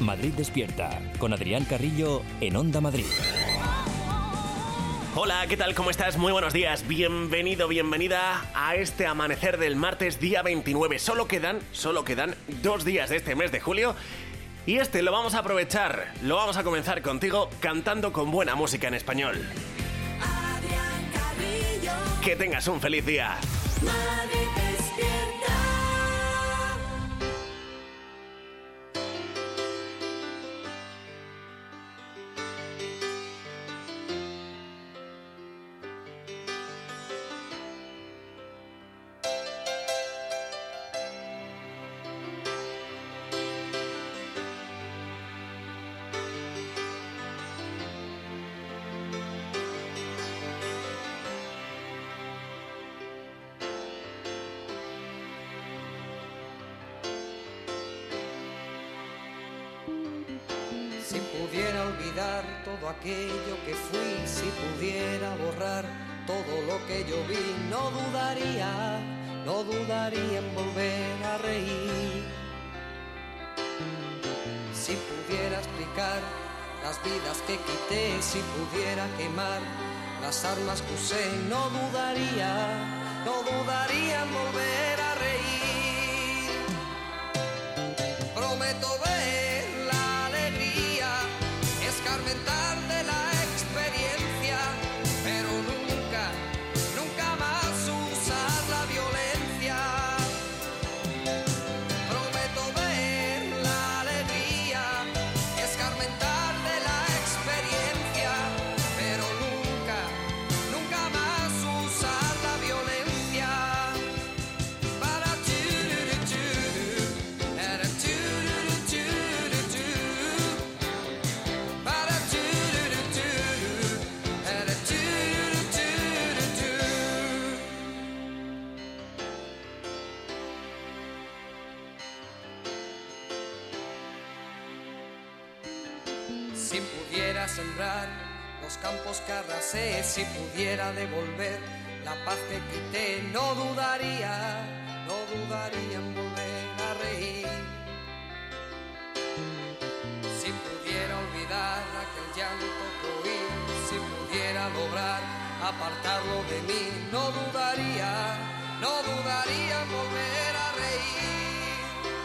Madrid Despierta, con Adrián Carrillo en Onda Madrid. Hola, ¿qué tal? ¿Cómo estás? Muy buenos días. Bienvenido, bienvenida a este amanecer del martes día 29. Solo quedan 2 días de este mes de julio. Y lo vamos a aprovechar, lo vamos a comenzar contigo cantando con buena música en español. Adrián Carrillo. Que tengas un feliz día. Madrid Despierta. Si pudiera olvidar todo aquello que fui, si pudiera borrar todo lo que yo vi, no dudaría en volver a reír. Si pudiera explicar las vidas que quité, si pudiera quemar las armas que usé, no dudaría en volver a reír. Prometo ver la alegría, escarmentar de la experiencia, pero nunca más usar la violencia. Prometo ver la alegría, escarmentar de la experiencia, pero nunca más usar la violencia. Para si pudiera sembrar los campos que arrasé, si pudiera devolver la paz que quité, no dudaría en volver a reír. Si pudiera olvidar aquel llanto que oí, si pudiera lograr apartarlo de mí, no dudaría en volver a reír.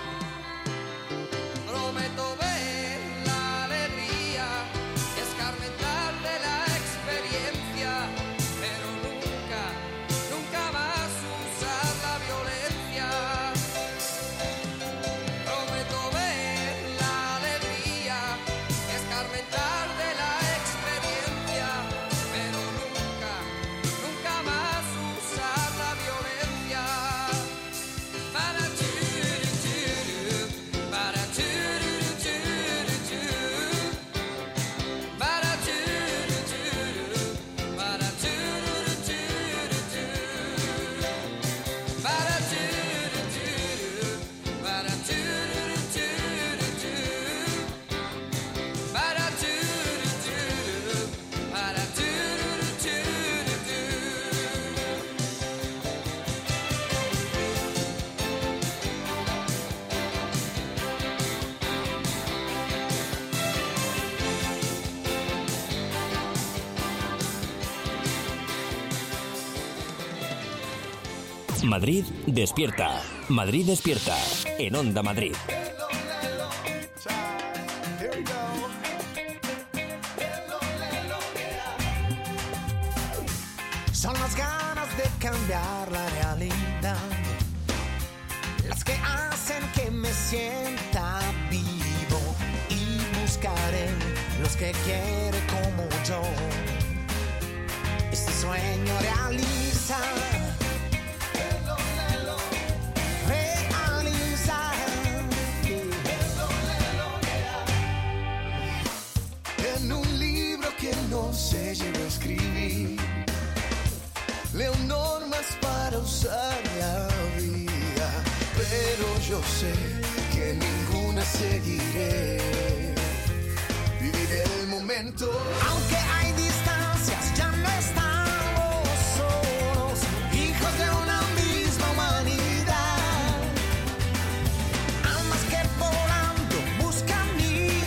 Prometo ver la alegría, escarmentar de la experiencia, pero nunca más usar la violencia. Prometo ver la alegría, escarmentar de la experiencia, pero nunca más usar la violencia. Para Madrid Despierta. Madrid Despierta en Onda Madrid. Son las ganas de cambiar la realidad las que hacen que me sienta vivo, y buscaré los que quieren como yo este sueño realiza. En un libro que no se llegó a escribir, leo normas para usar la vida, pero yo sé que ninguna seguiré. Viviré el momento, aunque hay distancias, ya no estamos solos, hijos de una misma humanidad. Almas que volando buscan mi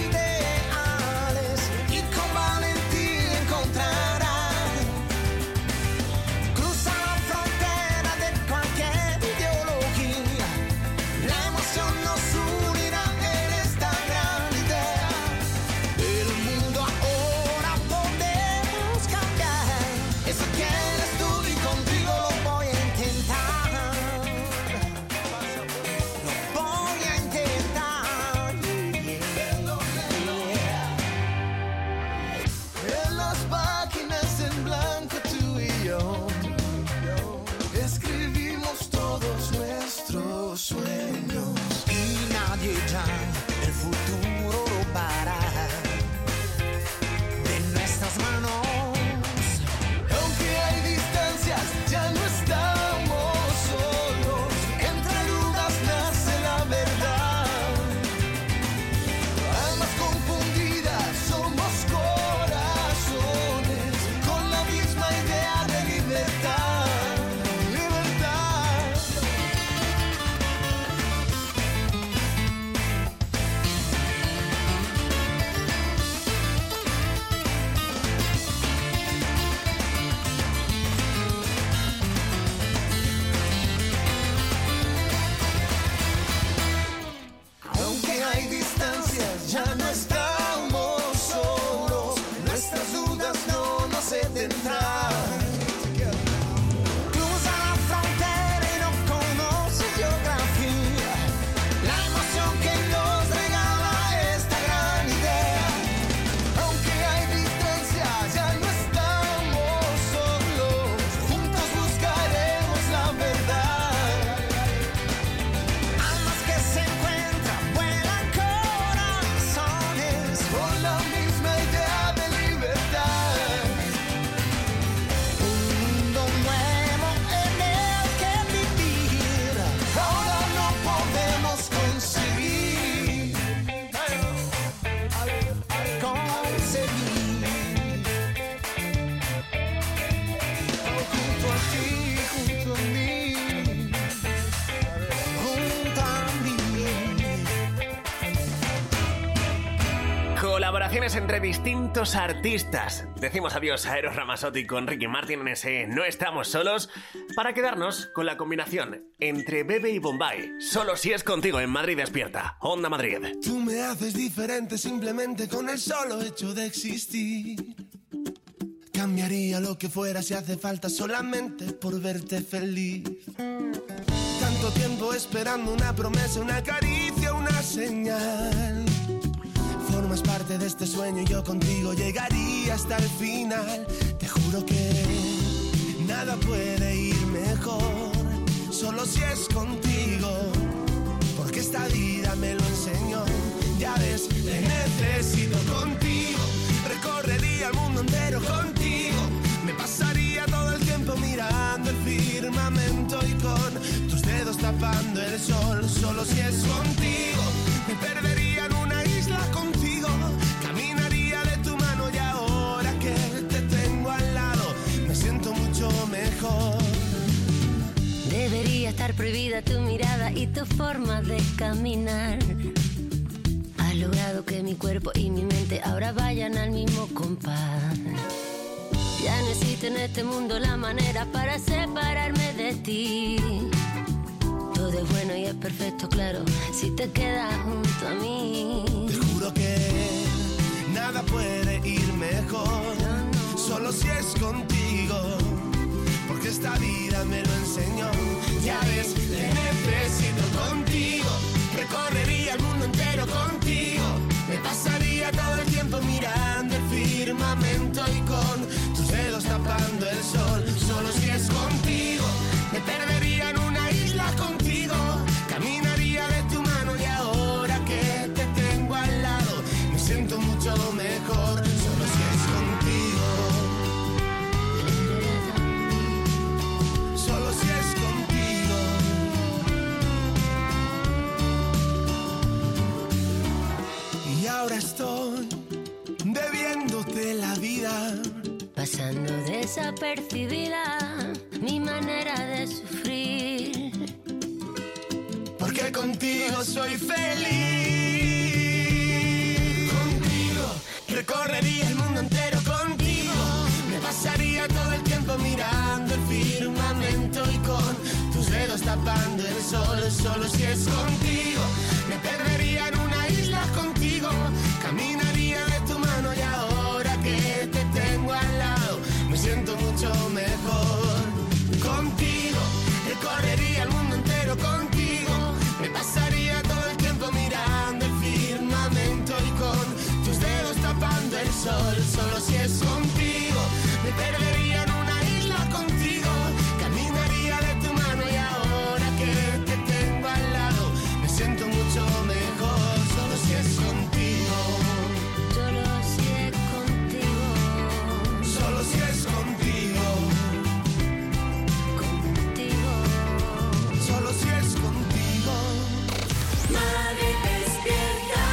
colaboraciones entre distintos artistas. Decimos adiós a Eros Ramazzotti con Ricky Martin en ese No estamos solos, para quedarnos con la combinación entre Bebe y Bombay. Solo si es contigo en Madrid Despierta. Onda Madrid. Tú me haces diferente simplemente con el solo hecho de existir. Cambiaría lo que fuera si hace falta solamente por verte feliz. Tanto tiempo esperando una promesa, una caricia, una señal. Formas parte de este sueño y yo contigo llegaría hasta el final. Te juro que nada puede ir mejor, solo si es contigo, porque esta vida me lo enseñó. Ya ves, te necesito contigo. Recorrería el mundo entero contigo. Me pasaría todo el tiempo mirando el firmamento y con tus dedos tapando el sol. Solo si es contigo. Me perdería en una isla contigo. Caminaría de tu mano y ahora que te tengo al lado me siento mucho mejor. Debería estar prohibida tu mirada y tu forma de caminar. Has logrado que mi cuerpo y mi mente ahora vayan al mismo compás. Ya no existe en este mundo la manera para separarme de ti. Todo es bueno y es perfecto, claro, si te quedas junto a mí. Te juro que nada puede ir mejor, solo si es contigo, porque esta vida me lo enseñó. Ya ves, te necesito contigo. Recorrería el mundo entero contigo. Me pasaría todo el tiempo mirando el firmamento y con tus dedos tapando el sol. Solo si es contigo. Me perdería en una isla contigo. Caminaría de tu mano y ahora que te tengo al lado me siento mucho mejor. Solo si es contigo. Solo si es contigo. Y ahora estoy debiéndote la vida, pasando desapercibida mi manera de sufrir. porque contigo soy feliz. Contigo recorrería el mundo entero contigo. Me pasaría todo el tiempo mirando el firmamento y con tus dedos tapando el sol. Solo si es contigo. Me perdería en una isla contigo. Caminaría de tu mano y ahora que te tengo al lado me siento mucho mejor. Contigo recorrería el mundo entero contigo. Me pasaría todo el tiempo mirando el firmamento y con tus dedos tapando el sol. Solo si es contigo. Me perdería en una isla contigo. Caminaría de tu mano y ahora que te tengo al lado me siento mucho mejor. Solo si es contigo. Solo si es contigo. Solo si es contigo. Contigo. Solo si es contigo. Madrid despierta.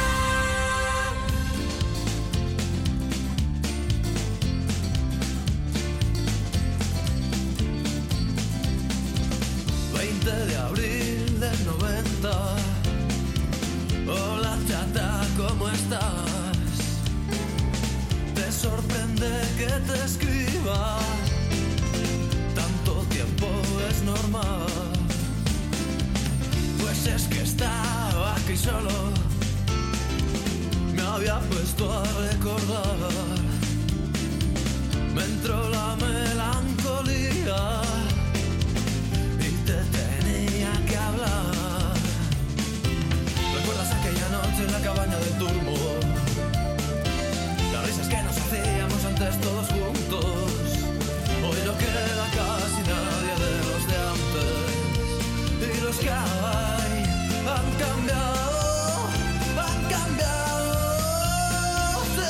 20 de abril del 90. Hola chata, ¿cómo estás? Te sorprende que te escriba. Tanto tiempo es normal. Pues es que estaba aquí solo. Me había puesto a recordar. Me entró la melancolía y te tenía que hablar. ¿Recuerdas aquella noche en la cabaña del Turbo? Las risas que nos hacíamos antes todos juntos. Hoy no queda casi nadie de los de antes. Y los que hay han cambiado, han cambiado. Sí.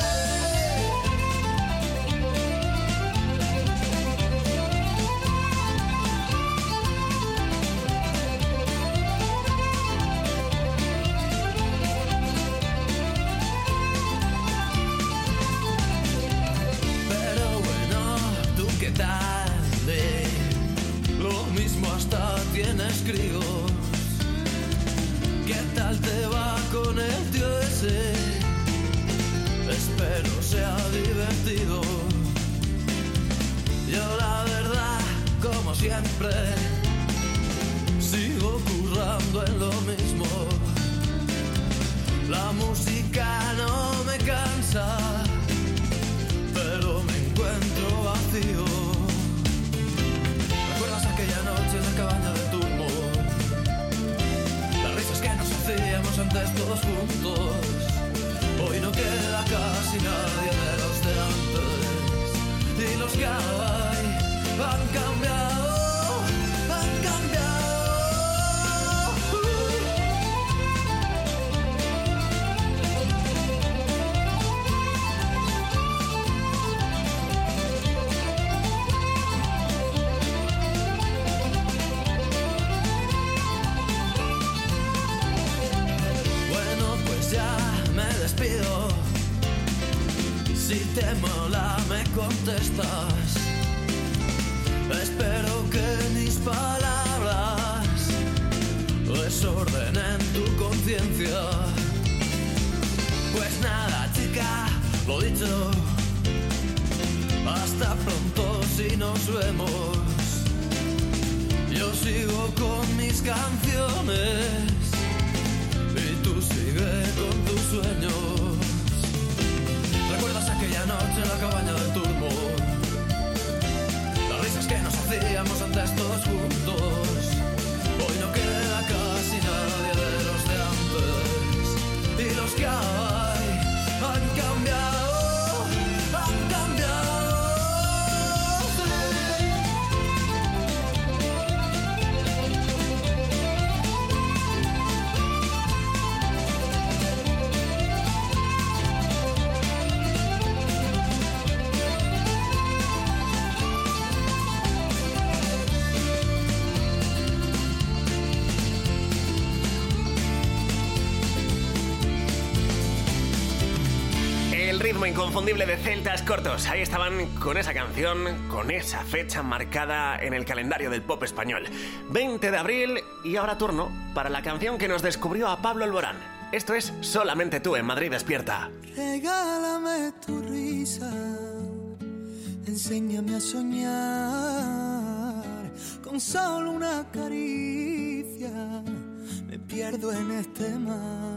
Pero bueno, ¿tú qué tal? Lo mismo hasta tienes críos. ¿Qué tal te va con el tío ese? siempre. Sigo currando en lo mismo. La música no me cansa, pero me encuentro vacío. ¿Recuerdas aquella noche en la cabaña del turno? Las risas que nos hacíamos antes todos juntos. Hoy no queda casi nadie de los de antes. Y los que hay han cambiado, han cambiado. Si te mola me contestas. Espero que mis palabras desordenen tu conciencia. Pues nada, chica, lo dicho. Hasta pronto si nos vemos. Yo sigo con mis canciones y tú sigue con tus sueños. ¿Recuerdas aquella noche en la cabaña del turbo? Las risas que nos hacíamos antes todos juntos. Hoy no queda casi nadie de los de antes. Y los que hay han cambiado, han cambiado. Ritmo inconfundible de Celtas Cortos. Ahí estaban con esa canción, con esa fecha marcada en el calendario del pop español. 20 de abril y ahora turno para la canción que nos descubrió a Pablo Alborán. Esto es Solamente tú en Madrid Despierta. Regálame tu risa, enséñame a soñar. Con solo una caricia me pierdo en este mar.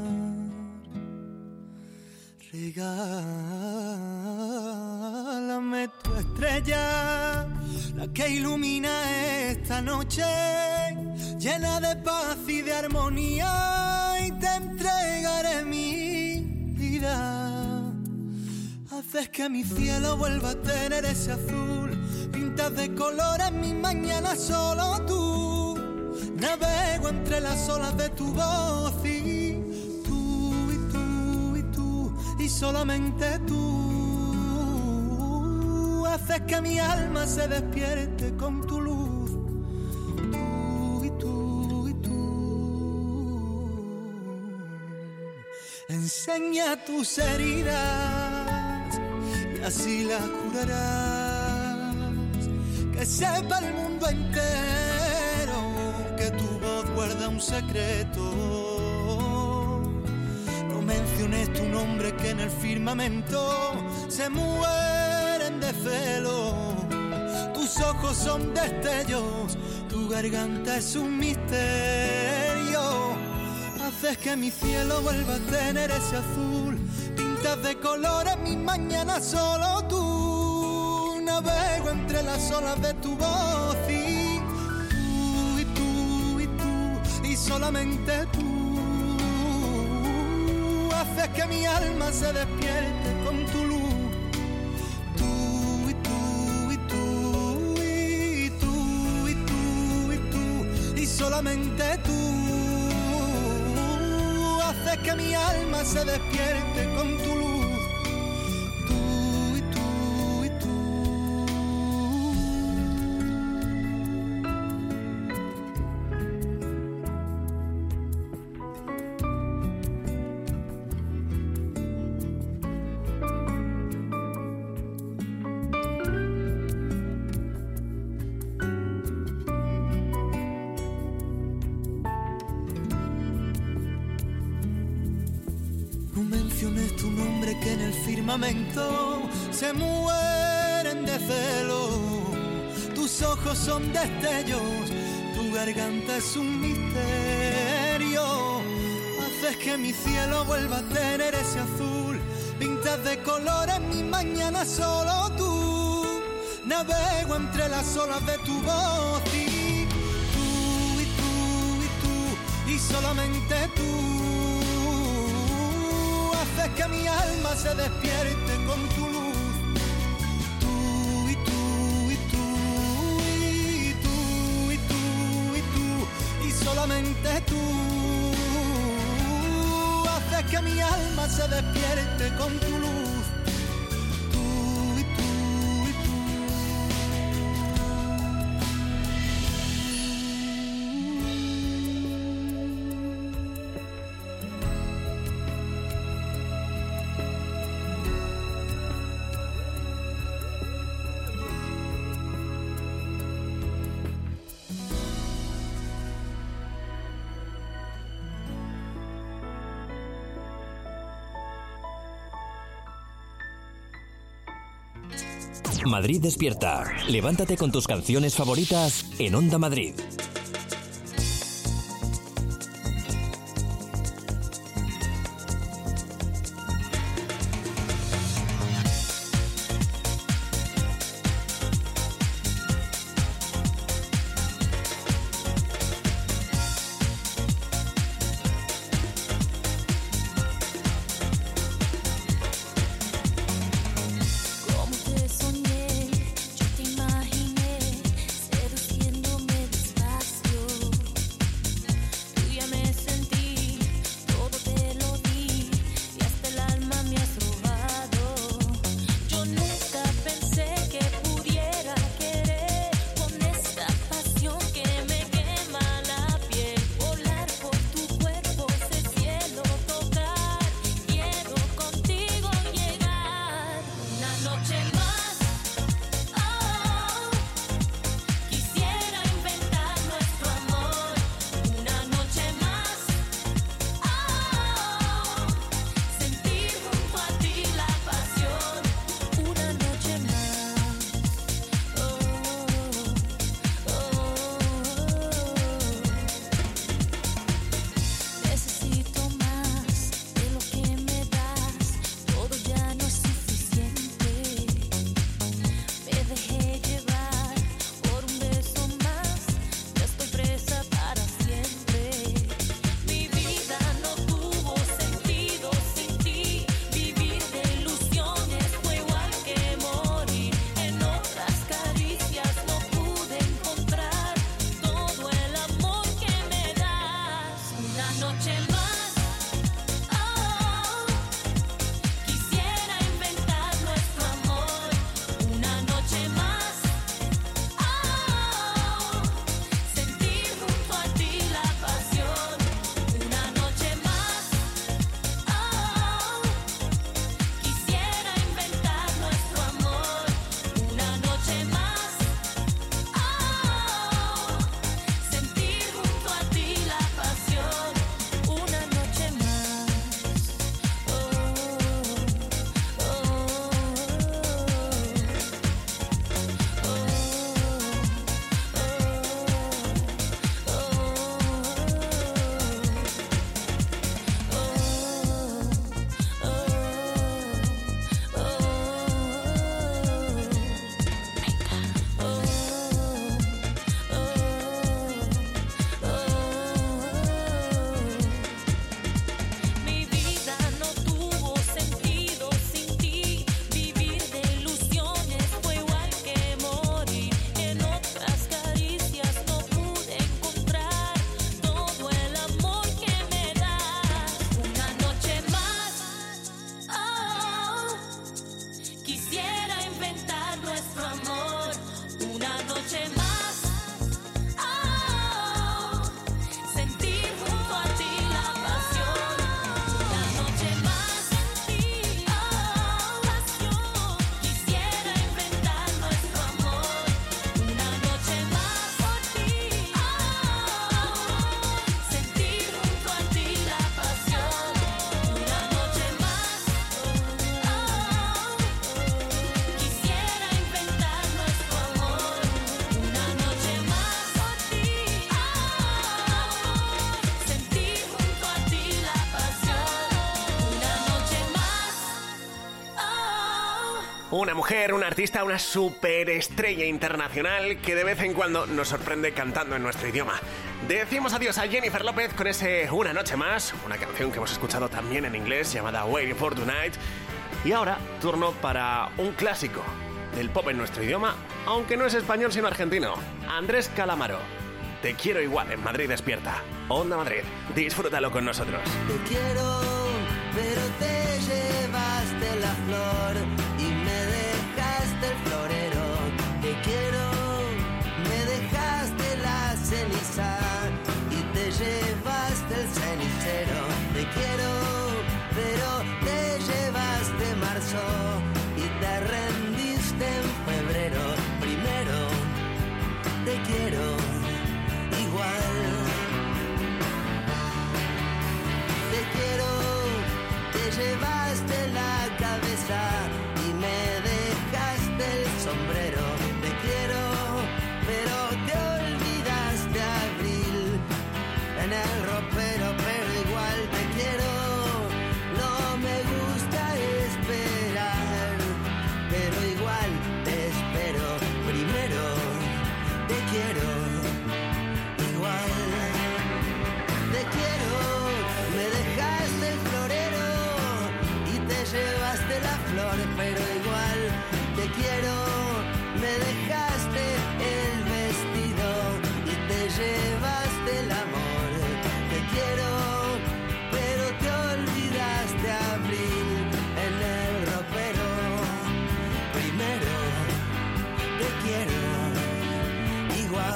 Regálame tu estrella, la que ilumina esta noche, llena de paz y de armonía, y te entregaré mi vida. Haces que mi cielo vuelva a tener ese azul, pintas de colores mis mañanas solo tú. Navego entre las olas de tu voz y solamente tú haces que mi alma se despierte con tu luz. Tú. Enseña tus heridas y así las curarás. Que sepa el mundo entero que tu voz guarda un secreto. Menciones tu nombre que en el firmamento se mueren de celo. Tus ojos son destellos, tu garganta es un misterio. Haces que mi cielo vuelva a tener ese azul, pintas de colores mis mañanas solo tú. Navego entre las olas de tu voz y solamente tú. Haces que mi alma se despierte con tu luz. Y solamente tú haces que mi alma se despierte con tu luz. Tu nombre que en el firmamento se mueren de celo. Tus ojos son destellos, tu garganta es un misterio. Haces que mi cielo vuelva a tener ese azul, pintas de colores mi mañana solo tú. Navego entre las olas de tu voz y tú, y tú, y tú, y solamente tú. Haces que mi alma se despierte con tu luz. Tú, y tú, y tú, y tú, y tú, y tú, y solamente tú. Haces que mi alma se despierte con tu luz. Madrid despierta. Levántate con tus canciones favoritas en Onda Madrid. Sentir junto a ti la pasión, una Una mujer, una artista, una superestrella internacional que de vez en cuando nos sorprende cantando en nuestro idioma. Decimos adiós a Jennifer López con ese Una noche más, una canción que hemos escuchado también en inglés llamada Waiting for Tonight. Y ahora, turno para un clásico del pop en nuestro idioma, aunque no es español sino argentino. Andrés Calamaro. Te quiero igual en Madrid Despierta. Onda Madrid, disfrútalo con nosotros. Te quiero, pero te llevaste la flor y me dejaste el florero. Te quiero, me dejaste la ceniza y te llevaste el cenicero. Te quiero, pero te llevaste marzo y te rendiste en febrero. Primero, te quiero igual. Te quiero, te llevaste la cabeza y me dejaste el sombrero. Te quiero, pero te olvidaste abril en el ropero, pero igual te quiero. No me gusta esperar, pero igual te espero. Primero, te quiero igual. Te quiero, me dejaste el florero y te llevaste la flor, pero igual te quiero. Me dejaste el vestido y te llevaste el amor. Te quiero, pero te olvidaste abril en el ropero. Primero, te quiero igual.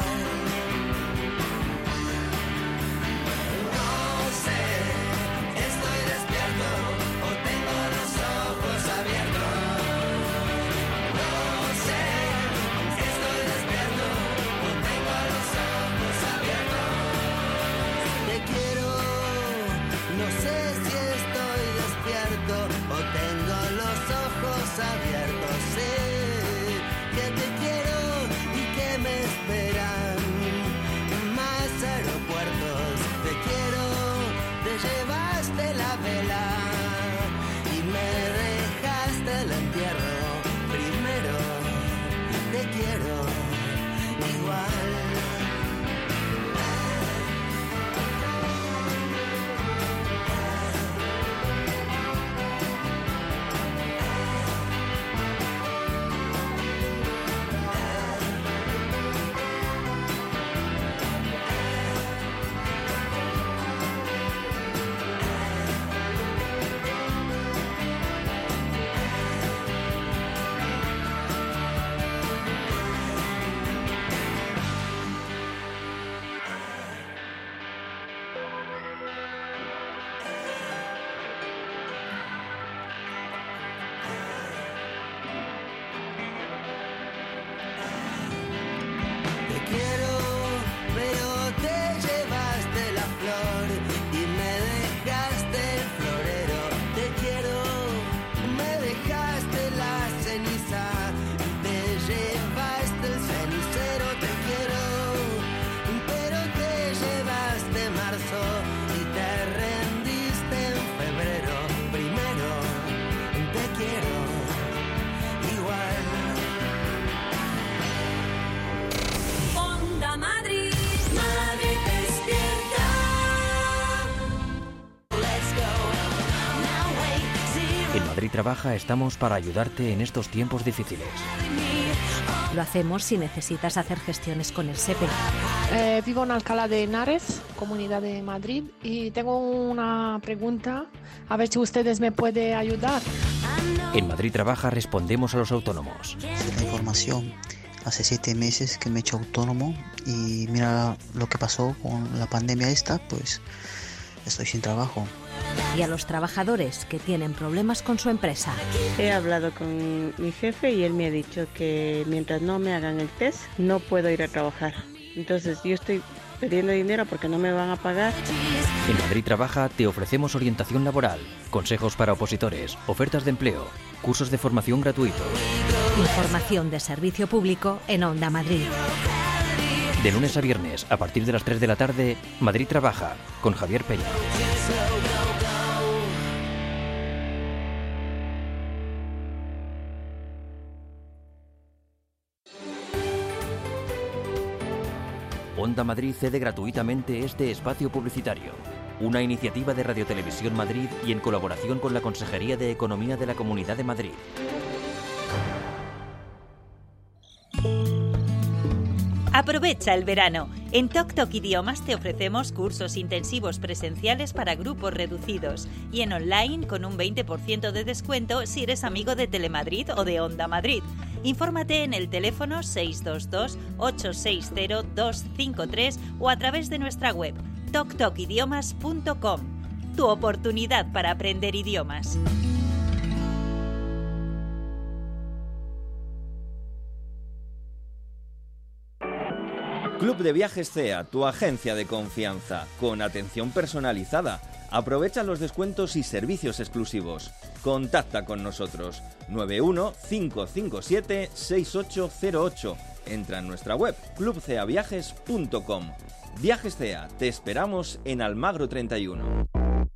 Abiertos, sé que te quiero y que me esperan más aeropuertos. Te quiero, te llevaste la vela y me dejaste el entierro. Primero, te quiero igual. Madrid Trabaja estamos para ayudarte en estos tiempos difíciles. Lo hacemos si necesitas hacer gestiones con el SEPE. Vivo en Alcalá de Henares, Comunidad de Madrid, y tengo una pregunta, a ver si ustedes me pueden ayudar. En Madrid Trabaja respondemos a los autónomos. La información. Hace 7 meses que me he hecho autónomo y mira lo que pasó con la pandemia esta, pues estoy sin trabajo. Y a los trabajadores que tienen problemas con su empresa. He hablado con mi jefe y él me ha dicho que mientras no me hagan el test no puedo ir a trabajar. Entonces yo estoy pidiendo dinero porque no me van a pagar. En Madrid Trabaja te ofrecemos orientación laboral, consejos para opositores, ofertas de empleo, cursos de formación gratuitos. Información de servicio público en Onda Madrid. De lunes a viernes, a partir de las 3 de la tarde, Madrid Trabaja, con Javier Peña. Onda Madrid cede gratuitamente este espacio publicitario. Una iniciativa de Radio Televisión Madrid y en colaboración con la Consejería de Economía de la Comunidad de Madrid. Aprovecha el verano. En Toc Toc Idiomas te ofrecemos cursos intensivos presenciales para grupos reducidos y en online con un 20% de descuento si eres amigo de Telemadrid o de Onda Madrid. Infórmate en el teléfono 622-860-253 o a través de nuestra web toctocidiomas.com. Tu oportunidad para aprender idiomas. Club de Viajes CEA, tu agencia de confianza, con atención personalizada. Aprovecha los descuentos y servicios exclusivos. Contacta con nosotros 91-557-6808. Entra en nuestra web clubceaviajes.com. Viajes CEA, te esperamos en Almagro 31.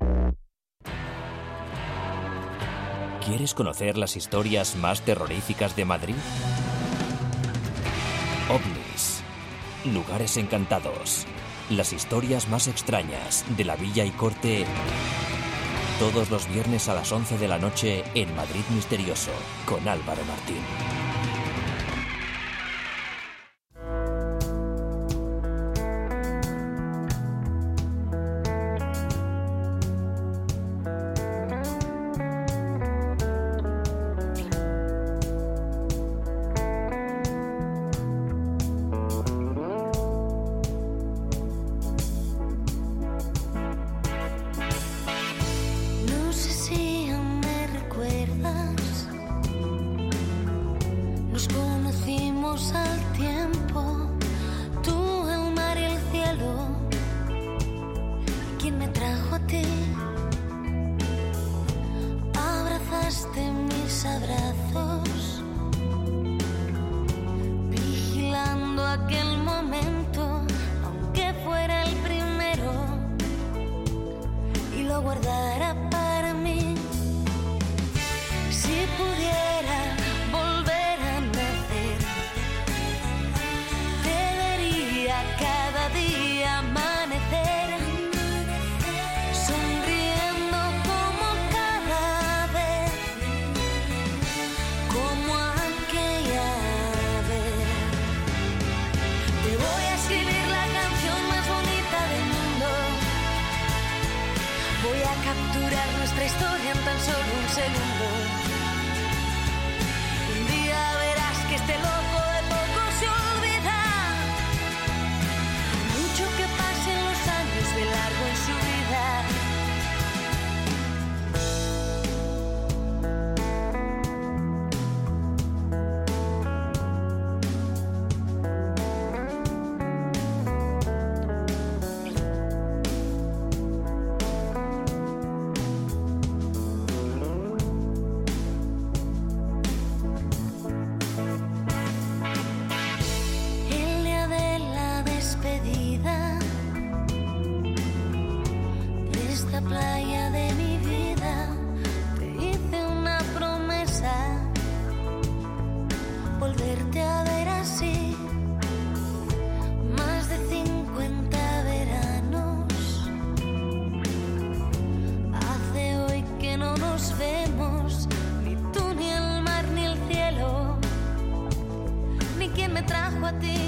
¿Quieres conocer las historias más terroríficas de Madrid? OVNIs, lugares encantados, las historias más extrañas de la Villa y Corte, todos los viernes a las 11 de la noche en Madrid Misterioso, con Álvaro Martín. No sé si aún me recuerdas. Nos conocimos al tiempo, tú, el mar y el cielo. ¿Quién me trajo a ti? Abrazaste mis abrazos, vigilando aquel momento, aunque fuera el primero, y lo guardara para mí. Si pudiera volver a nacer, te vería cada día amanecer, sonriendo como cada vez, como aquella vez. Te voy a escribir la canción más bonita del mundo. Voy a capturar nuestra historia en tan solo un segundo. Un día verás que este loco de poco se olvida. Mucho que pasen los años de largo en su vida. El día de la despedida de esta playa de mi vida, te hice una promesa, volverte a ver así. Más de 50 veranos hace hoy que no nos vemos, ni tú, ni el mar, ni el cielo, ni quien me trajo a ti.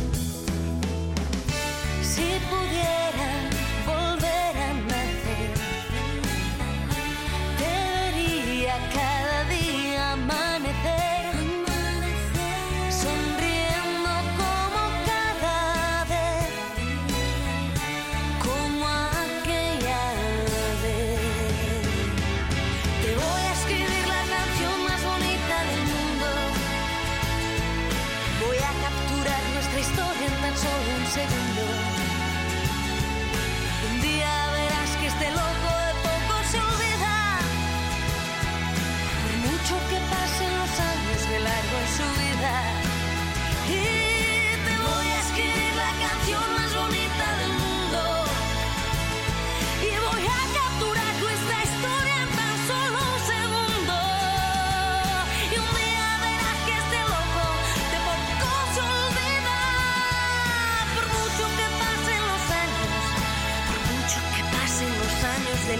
Si pudiera volver a nacer, te vería cada día amanecer, sonriendo como cada vez, como aquella vez. Te voy a escribir la canción más bonita del mundo. Voy a capturar nuestra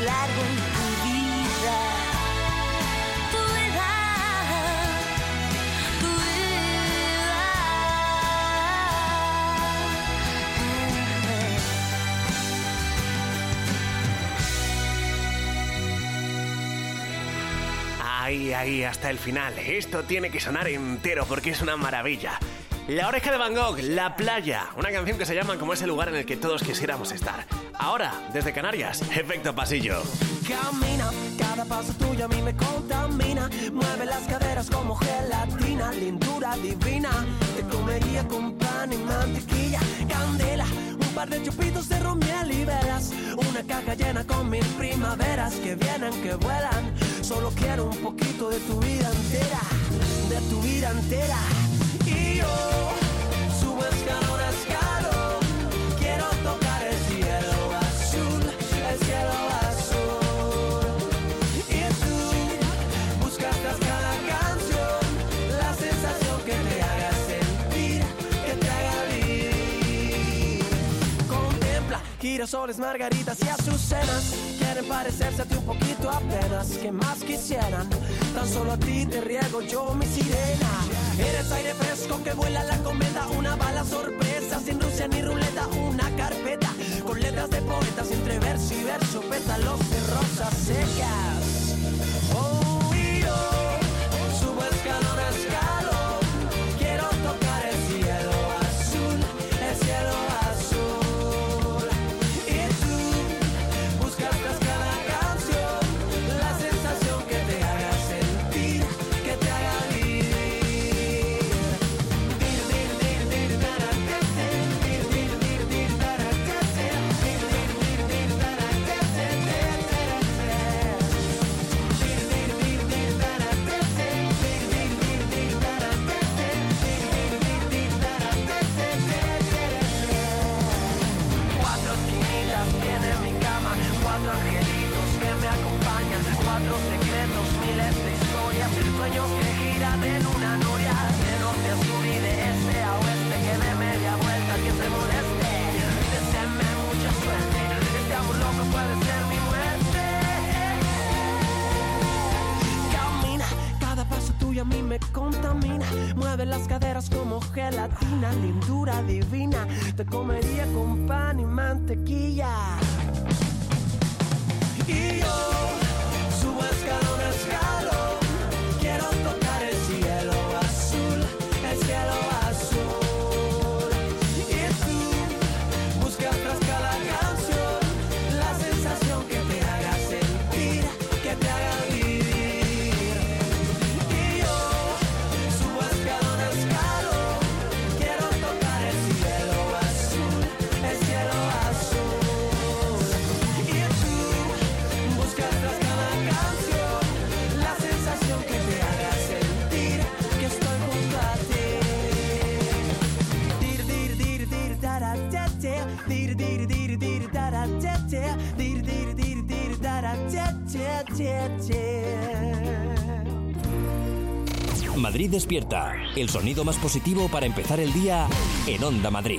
largo en tu vida. Tu vida, tu Ahí, hasta el final. Esto tiene que sonar entero porque es una maravilla. La oreja de Van Gogh, La playa, una canción que se llama como ese lugar en el que todos quisiéramos estar. Ahora, desde Canarias, Efecto Pasillo. Camina, cada paso tuyo a mí me contamina. Mueve las caderas como gelatina, lindura divina. Te comería con pan y mantequilla, candela, un par de chupitos de romiel y velas. Una caja llena con 1000 primaveras que vienen, que vuelan. Solo quiero un poquito de tu vida entera, de tu vida entera. Y yo subo escalón a escalón, quiero tocar el cielo azul, el cielo azul. Y tú buscas tras cada canción la sensación que te haga sentir, que te haga vivir. Contempla girasoles, margaritas y azucenas, quieren parecerse a ti un poquito apenas. ¿Qué más quisieran? Tan solo a ti te riego yo mi sirena. Eres aire fresco que vuela la cometa, una bala sorpresa, sin Rusia ni ruleta, una carpeta con letras de poetas, entre verso y verso, pétalos de rosas secas. Oh, y yo subo escalón a escalón, quiero tocar el cielo azul, el cielo azul. Y tú buscas tras cada canción la sensación que te haga sentir, que te haga vivir. Cuatro esquinitas tiene mi cama, 4 angelitos que me acompañan, 4 secretos, miles de historias, sueños que giran en una noria, de norte a sur y de este a oeste, que de media vuelta quien se moleste. Deseenme mucha suerte, este amor loco puede ser mi muerte. Camina, cada paso tuyo a mí me contamina. Mueve las caderas como gelatina, lindura divina. Te comería con pan y mantequilla. Y yo subo escalón a escalón, quiero tocar el cielo azul, el cielo azul. Y tú buscas tras cada canción la sensación que te haga sentir, que te haga vivir. Y yo subo escalón a escalón, quiero tocar el cielo azul, el cielo azul. Y tú buscas tras cada canción la sensación que te haga sentir que estoy junto a ti. Dir dir dir dir dara te te, dir dir dir dir dara te te, dir dir dir dir dara te te te. Madrid despierta, el sonido más positivo para empezar el día en Onda Madrid.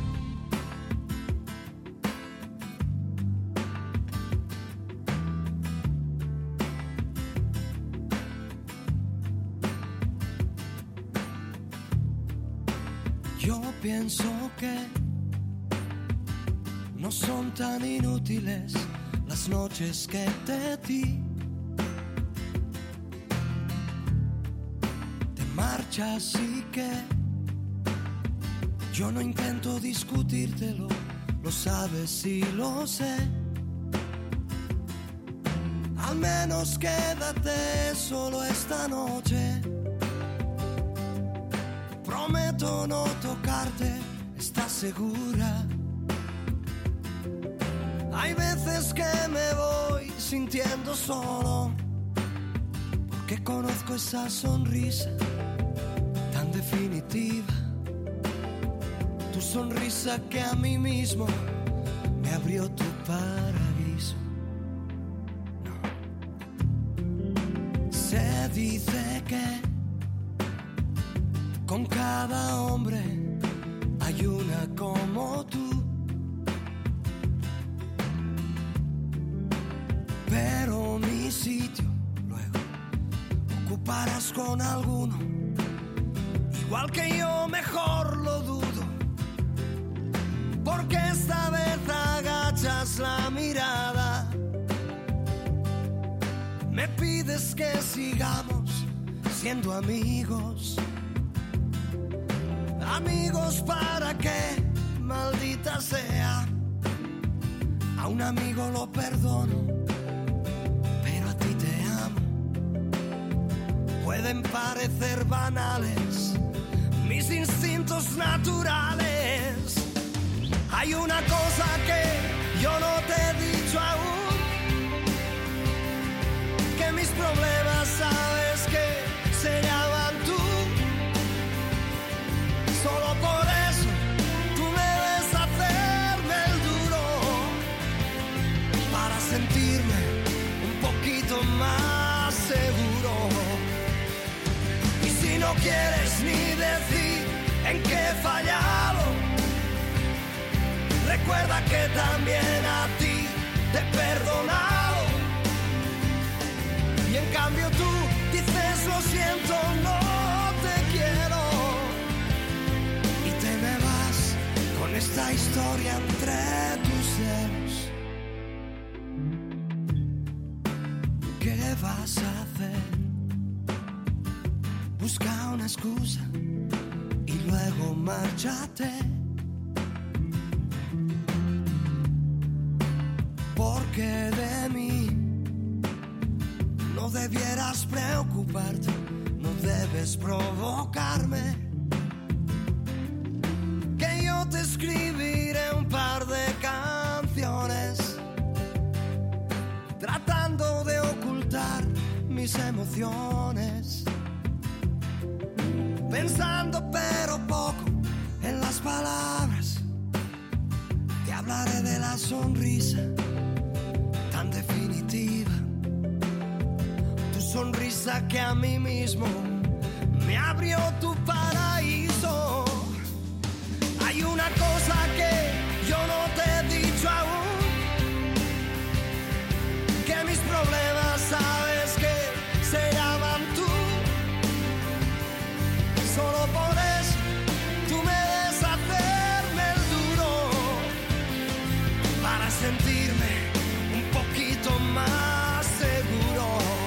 Yo pienso que no son tan inútiles las noches que te di. Te marchas y que yo no intento discutírtelo, lo sabes y lo sé. Al menos quédate solo esta noche. Prometo no tocarte, ¿estás segura? Hay veces que me voy sintiendo solo, porque conozco esa sonrisa tan definitiva. Tu sonrisa que a mí mismo me abrió tu paraíso. Se dice que con cada hombre hay una como tú. pero mi sitio luego ocuparás con alguno. Igual que yo, mejor lo dudo, porque esta vez agachas la mirada. Me pides que sigamos siendo amigos. Amigos para qué, maldita sea. A un amigo lo perdono, pero a ti te amo. Pueden parecer banales mis instintos naturales. Hay una cosa que yo no te he dicho aún, que mis problemas sabes que se llaman tú. Solo por eso tú me ves hacerme el duro, para sentirme un poquito más seguro. Y si no quieres ni decir en qué he fallado, recuerda que también a ti te he perdonado. Y en cambio tú dices lo siento, no te quiero. Y te me vas con esta historia entre tus dedos. ¿Qué vas a hacer? Busca una excusa y luego márchate. Porque de mí no debieras preocuparte, no debes provocarme. Que yo te escribiré un par de canciones, tratando de ocultar mis emociones, pensando pero poco en las palabras. Te hablaré de la sonrisa tan definitiva, tu sonrisa que a mí mismo me abrió tu paraíso. Hay una cosa que yo no te he dicho aún, que mis problemas sabes que se llaman tú. Solo por eso tú me ves hacerme el duro, para sentirme un poquito más seguro.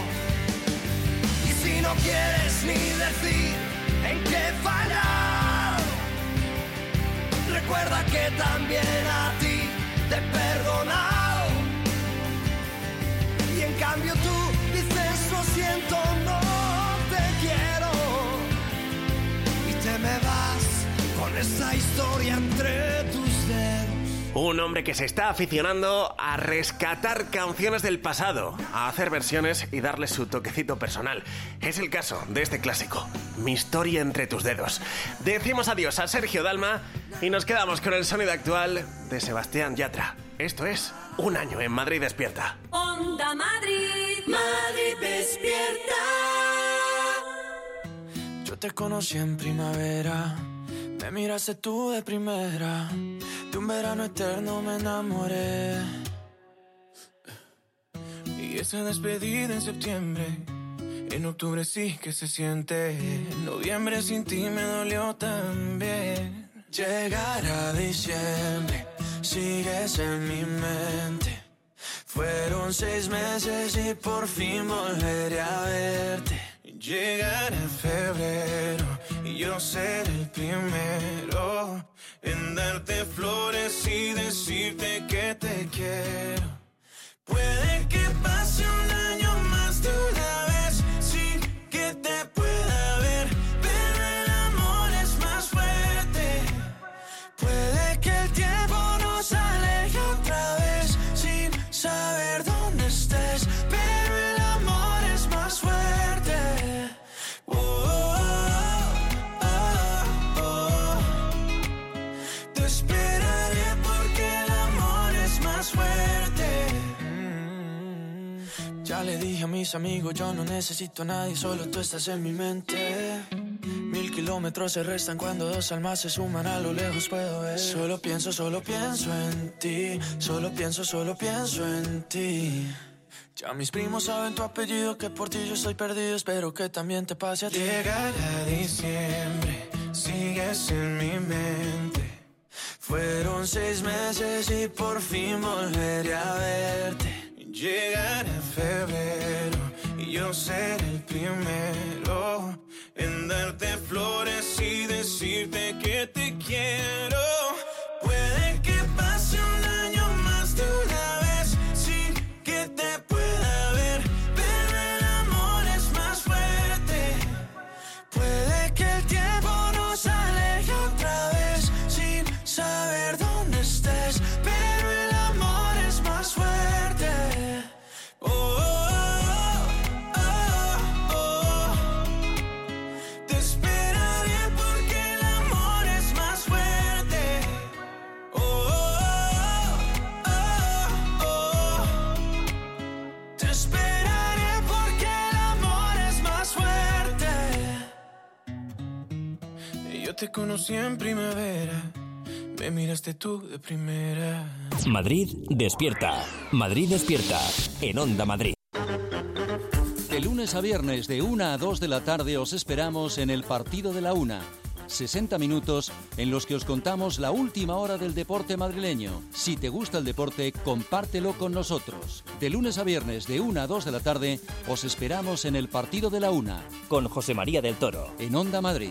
Y si no quieres ni decir en qué he fallado, recuerda que también a ti te he perdonado. Y en cambio tú dices lo siento, no te quiero. Y te me vas con esta historia entre tus dedos. Un hombre que se está aficionando a rescatar canciones del pasado, a hacer versiones y darle su toquecito personal. Es el caso de este clásico, Mi historia entre tus dedos. Decimos adiós a Sergio Dalma y nos quedamos con el sonido actual de Sebastián Yatra. Esto es Un año en Madrid Despierta. Onda Madrid, Madrid Despierta. Yo te conocí en primavera, me miraste tú de primera, de un verano eterno me enamoré. Y esa despedida en septiembre, en octubre sí que se siente, en noviembre sin ti me dolió también. Llegar a diciembre, sigues en mi mente. Fueron 6 meses y por fin volveré a verte. Llegará febrero y yo seré el primero en darte flores y decirte que te quiero. Puede que pase un año más de una vez sin que te pueda ver, pero el amor es más fuerte. Puede que el tiempo nos aleje otra vez sin saber dónde estés, pero el amor es más fuerte. Te esperaré porque el amor es más fuerte. Ya le dije a mis amigos, yo no necesito a nadie, solo tú estás en mi mente. 1000 kilómetros se restan cuando 2 almas se suman, a lo lejos puedo ver. Solo pienso en ti, solo pienso en ti. Ya mis primos saben tu apellido, que por ti yo estoy perdido. Espero que también te pase a ti. Llegará diciembre, sigues en mi mente. Fueron 6 meses y por fin volveré a verte. Llegará febrero y yo seré el primero en darte flores y decirte que te quiero. Puede que pase un año más de una vez sin que te pueda ver, pero el amor es más fuerte. Puede que el tiempo nos aleje otra vez sin saber dónde estés, pero el amor es más fuerte. Oh, oh, oh, oh. Te esperaré porque el amor es más fuerte. Oh, oh, oh, oh. Te esperaré porque el amor es más fuerte. Yo te conocí en primavera, me miraste tú de primera. Madrid despierta. Madrid despierta. En Onda Madrid. De lunes a viernes de 1 a 2 de la tarde os esperamos en el Partido de la Una. 60 minutos en los que os contamos la última hora del deporte madrileño. Si te gusta el deporte, compártelo con nosotros. De lunes a viernes de 1 a 2 de la tarde os esperamos en el Partido de la Una. Con José María del Toro. En Onda Madrid.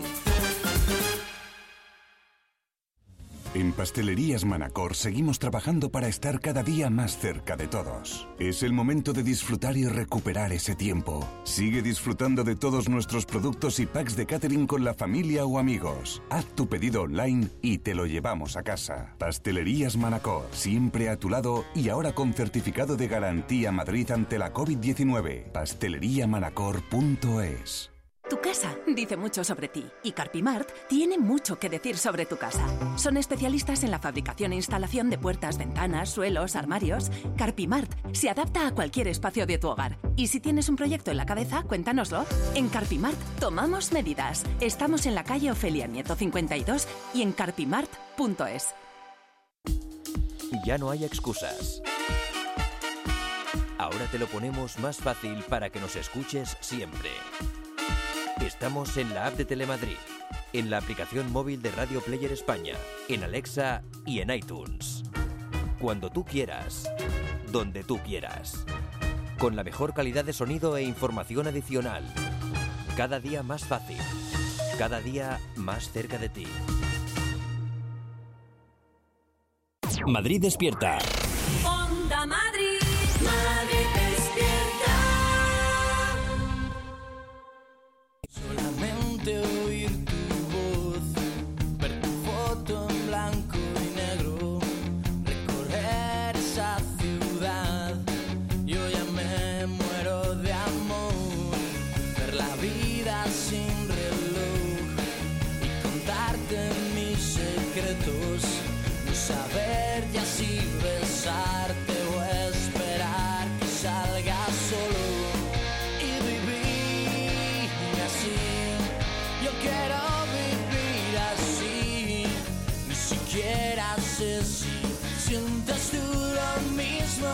En Pastelerías Manacor seguimos trabajando para estar cada día más cerca de todos. Es el momento de disfrutar y recuperar ese tiempo. Sigue disfrutando de todos nuestros productos y packs de catering con la familia o amigos. Haz tu pedido online y te lo llevamos a casa. Pastelerías Manacor, siempre a tu lado y ahora con certificado de garantía Madrid ante la COVID-19. pasteleriamanacor.es. Tu casa dice mucho sobre ti y Carpimart tiene mucho que decir sobre tu casa. Son especialistas en la fabricación e instalación de puertas, ventanas, suelos, armarios. Carpimart se adapta a cualquier espacio de tu hogar. Y si tienes un proyecto en la cabeza, cuéntanoslo. En Carpimart tomamos medidas. Estamos en la calle Ofelia Nieto 52 y en carpimart.es. Ya no hay excusas. Ahora te lo ponemos más fácil para que nos escuches siempre. Estamos en la app de Telemadrid, en la aplicación móvil de Radio Player España, en Alexa y en iTunes. Cuando tú quieras, donde tú quieras. Con la mejor calidad de sonido e información adicional. Cada día más fácil. Cada día más cerca de ti. Madrid despierta. Onda Madrid, Madrid despierta. Solamente oír tu voz, ver tu foto en blanco y negro, recorrer esa ciudad. Yo ya me muero de amor, ver la vida sin reloj y contarte mis secretos, no saber ya si besarte o esperar que salga solo. Yo quiero vivir así, ni siquiera sé si sientes tú lo mismo.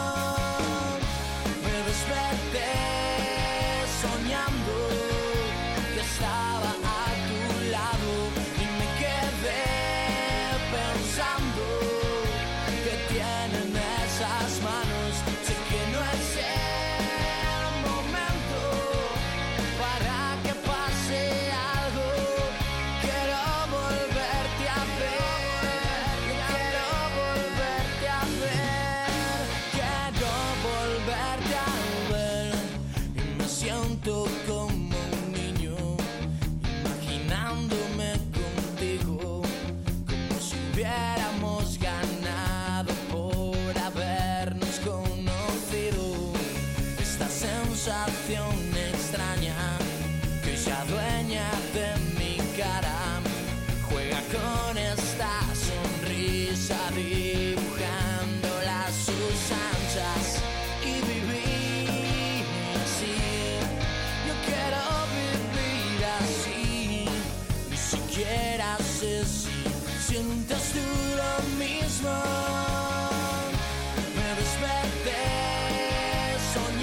Me desperté soñando que estaba a tu lado y me quedé pensando que tienen esas manos. Sé que no es el momento para que pase algo. Quiero volverte a ver, quiero volverte a ver, quiero volverte a ver. Y me siento como un niño, imaginándome contigo, como si hubiéramos ganado por habernos conocido. Esta sensación extraña que se adueña de mi cara, juega con esta sonrisa dibujándola a sus anchas y vivir así. Yo quiero vivir así, ni siquiera sé si sientes tú lo mismo. Me desperté soñando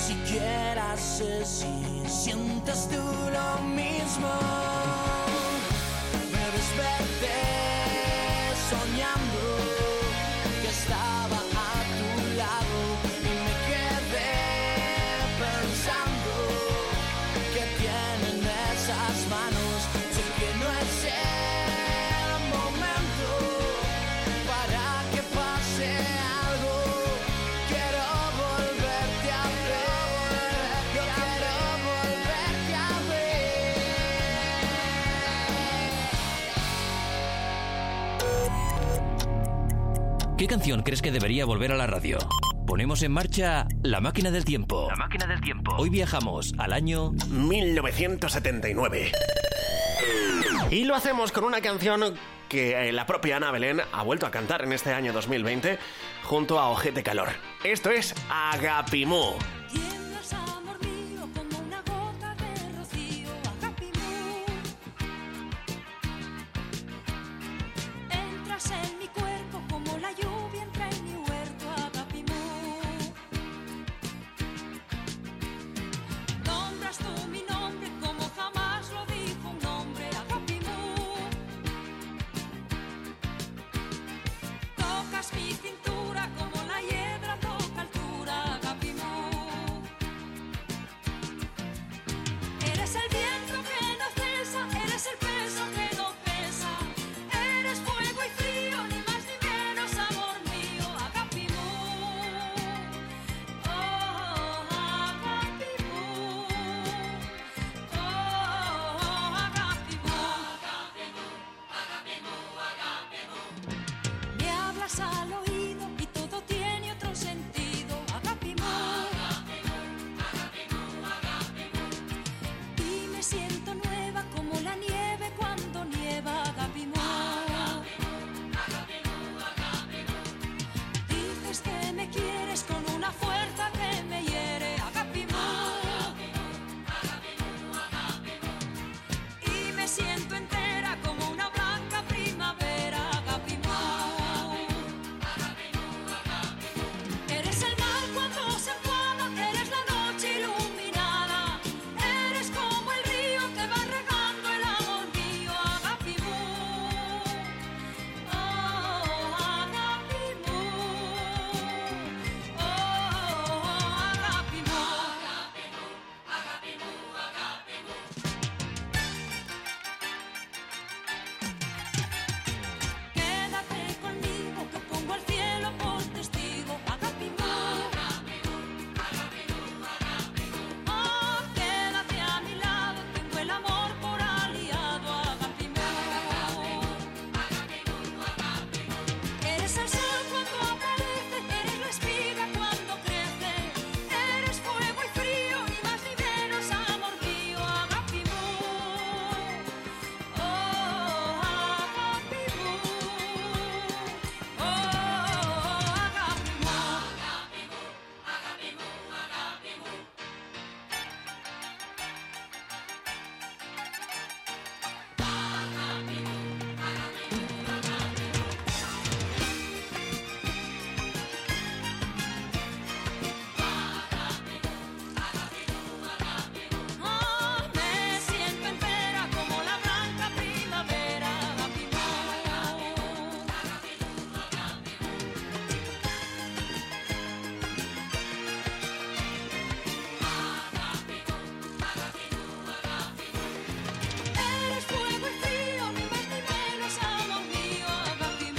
siquiera sé si sientes tú lo mismo. Me desperté soñando que estaba a tu lado y me quedé pensando que tienen esas manos. Sé que no es el momento para que pase algo. Quiero volverte a ver, yo quiero volverte a ver. ¿Qué canción crees que debería volver a la radio? Ponemos en marcha La Máquina del Tiempo. La Máquina del Tiempo. Hoy viajamos al año 1979. Y lo hacemos con una canción que la propia Ana Belén ha vuelto a cantar en este año 2020 junto a Ojete Calor. Esto es Agapimú. Tiemblas, amor mío, como una gota de rocío, Agapimú. Entras en mi cuerpo como la lluvia entra en mi huerto, Agapimú. Nombras tú mi nombre como jamás lo dijo un hombre, Agapimú. Tocas mi cintura como la hiedra toca altura, Agapimú. Eres el viento que no cesa, eres el peso que no pesa. Eres fuego y frío, ni más ni menos, amor mío, Agapimú. Oh, Agapimú. Oh, Agapimú. Me hablas al oído y todo tiene otro sentido, Agapimú. Y me siento nueva como la nieve cuando nieva, Agapimú. Dices que me quieres con una fuerza que me hiere, Agapimú. Y me siento entera como una blanca primavera, Agapimú. Eres el mar cuando se enfada, eres la noche iluminada. Eres como el río que va regando el amor mío, Agapimú. Oh, Agapimú. Oh, Agapimú. Quédate conmigo que pongo al cielo por testigo, Agapimú. Oh, quédate a mi lado, tengo el amor por aliado, Agapimú. Eres el sol cuando aparece, eres la espiga cuando crece. Eres fuego y frío, ni más ni menos, amor mío, Agapimú. Oh, Agapimú. Oh, Agapimú. Oh, me siento entera como la blanca primavera, Agapimú. Eres fuego y frío, ni más ni menos, amor mío, Agapimú.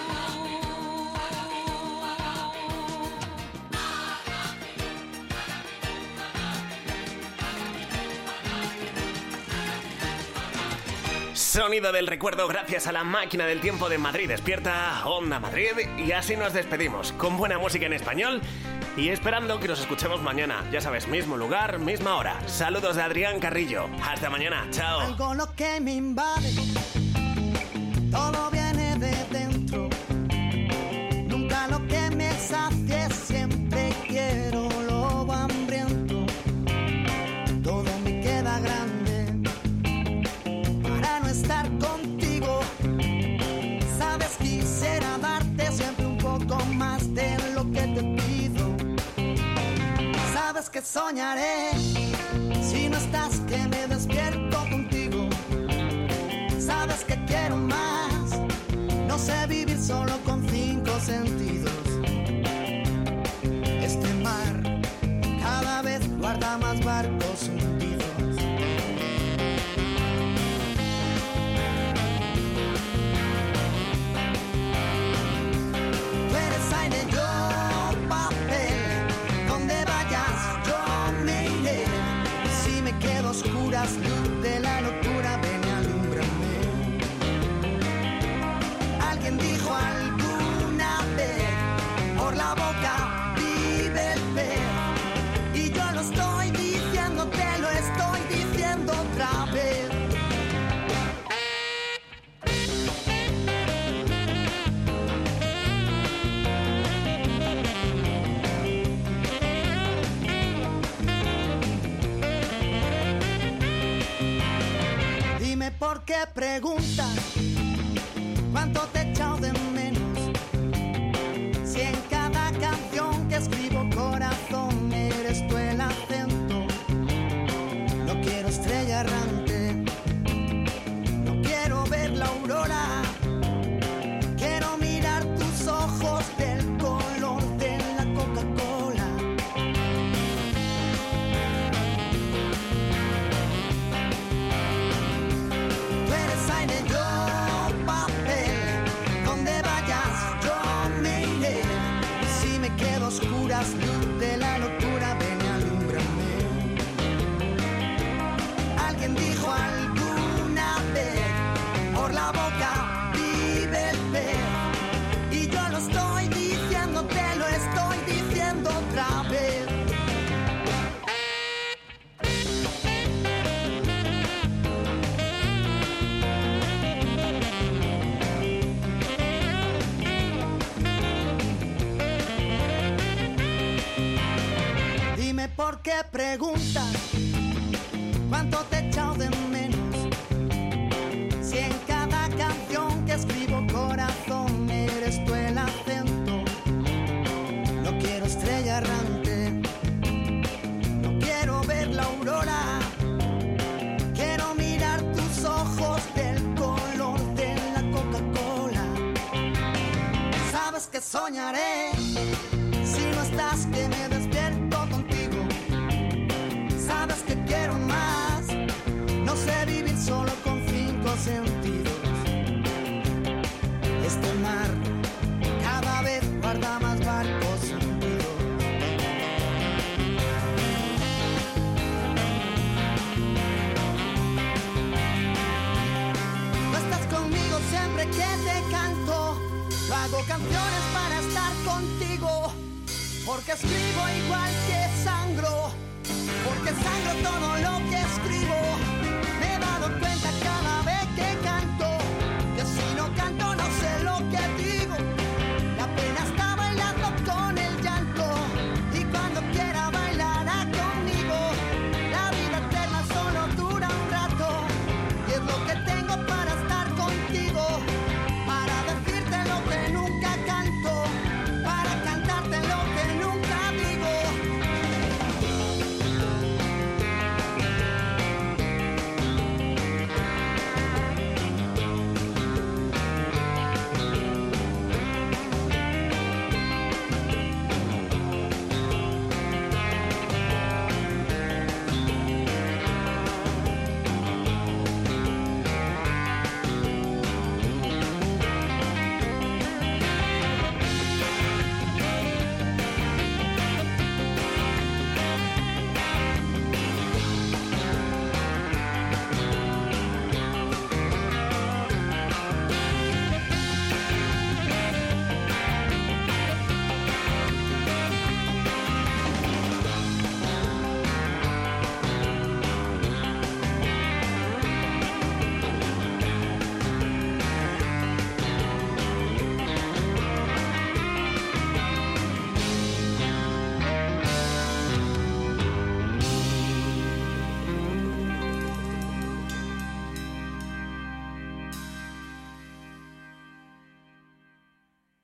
Sonido del recuerdo gracias a La Máquina del Tiempo de Madrid Despierta, Onda Madrid. Y así nos despedimos, con buena música en español y esperando que nos escuchemos mañana. Ya sabes, mismo lugar, misma hora. Saludos de Adrián Carrillo. Hasta mañana, chao. Algo lo que me invade, todo viene de dentro. Nunca lo que me sacie, siempre quiero lo hambriento. Todo me queda grande para no estar contigo. Sabes, quisiera darte siempre un poco más de lo que te pido. Sabes que soñaré si no estás, que me despierto contigo. Sabes que quiero más, no sé vivir solo con 5 sentidos. Este mar cada vez guarda más barcos hundidos. Tú eres aire, yo papel, donde vayas yo me iré. Y si me quedo a oscuras, luz de la locura, ven y alúmbrame. Alguien dijo alguna vez, por la boca vive el pez. Y yo lo estoy diciendo, te lo estoy diciendo otra vez. Dime por qué preguntas cuánto te he echado de menos. Si en cada canción que escribo, corazón, eres tú el acento. No quiero estrella errante, no quiero ver la aurora. Quiero mirar tus ojos del color de la Coca-Cola. Tú eres aire, yo papel, donde vayas yo me iré. Y si me quedo a oscuras, luz de la locura, ven y alúmbrame. Alguien dijo alguna vez, por la boca vive el pez. Y yo lo estoy diciendo, te lo estoy diciendo otra vez. Dime por qué preguntas cuánto te he echado de menos. Si en cada canción que escribo, corazón, eres tú el acento. No quiero estrella errante, no quiero ver la aurora. Quiero mirar tus ojos del color de la Coca-Cola. Sabes que soñaré si no estás, que me despierto contigo. Sabes que quiero más, no sé vivir solo con 5 sentidos. Este mar cada vez guarda más barcos hundidos. Tú estás conmigo siempre que te canto. Yo hago canciones para estar contigo, porque escribo igual